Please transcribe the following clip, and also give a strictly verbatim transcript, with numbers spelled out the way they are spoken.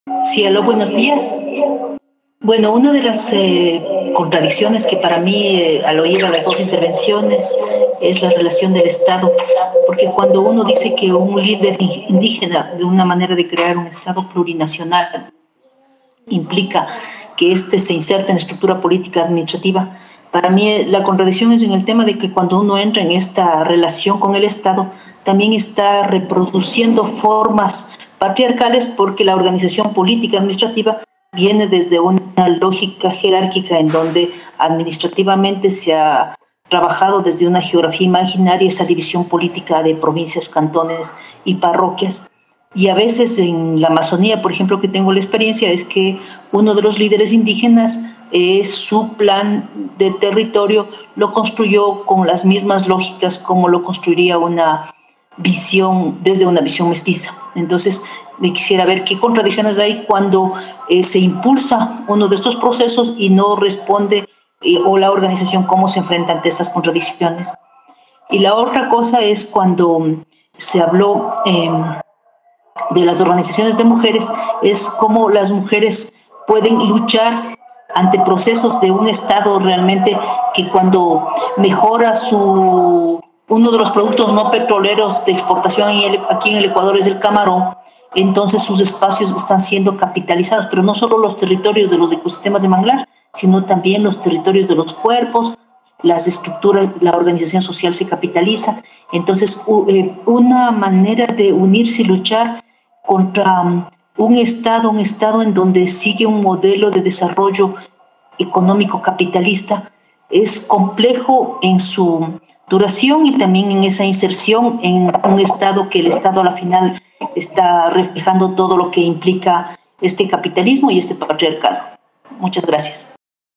Sí, aló, buenos días. Bueno, una de las eh, contradicciones que para mí, eh, al oír a las dos intervenciones, es la relación del Estado, porque cuando uno dice que un líder indígena, de una manera de crear un Estado plurinacional, implica que éste se inserta en la estructura política administrativa, para mí eh, la contradicción es en el tema de que cuando uno entra en esta relación con el Estado, también está reproduciendo formas patriarcales porque la organización política administrativa viene desde una lógica jerárquica en donde administrativamente se ha trabajado desde una geografía imaginaria esa división política de provincias, cantones y parroquias. Y a veces en la Amazonía, por ejemplo, que tengo la experiencia, es que uno de los líderes indígenas, eh, su plan de territorio lo construyó con las mismas lógicas como lo construiría una visión, desde una visión mestiza. Entonces, me quisiera ver qué contradicciones hay cuando eh, se impulsa uno de estos procesos y no responde, eh, o la organización cómo se enfrenta ante estas contradicciones. Y la otra cosa es cuando se habló eh, de las organizaciones de mujeres, es cómo las mujeres pueden luchar ante procesos de un Estado realmente que cuando mejora su uno de los productos no petroleros de exportación aquí en el Ecuador es el camarón, entonces sus espacios están siendo capitalizados, pero no solo los territorios de los ecosistemas de manglar, sino también los territorios de los cuerpos, las estructuras, la organización social se capitaliza. Entonces, una manera de unirse y luchar contra un Estado, un Estado en donde sigue un modelo de desarrollo económico capitalista, es complejo en su duración y también en esa inserción en un Estado que el Estado a la final está reflejando todo lo que implica este capitalismo y este patriarcado. Muchas gracias.